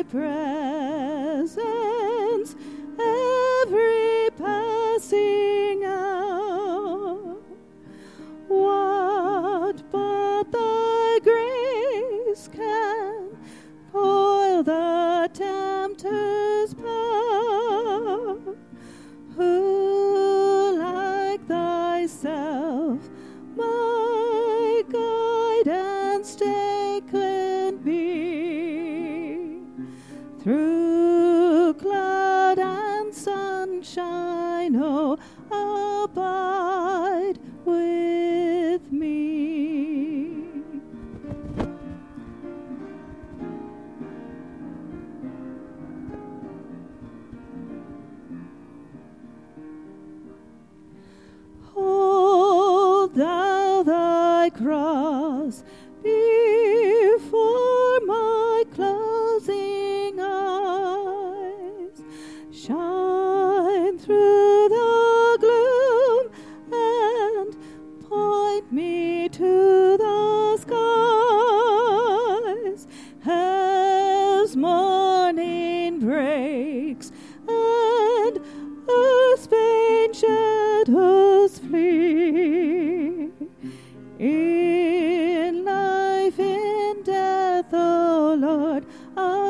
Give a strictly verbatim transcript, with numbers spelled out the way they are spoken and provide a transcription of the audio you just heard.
presence every passing hour. What but thy grace can foil the tempter's power? Who like thyself my guide and stay can be? Through cloud and sunshine, oh, abide with me. Hold thou thy cross before my closing eyes. Shine through the gloom and point me to the skies. As morning breaks and earth's vain shadows flee, in life, in death, O Lord, I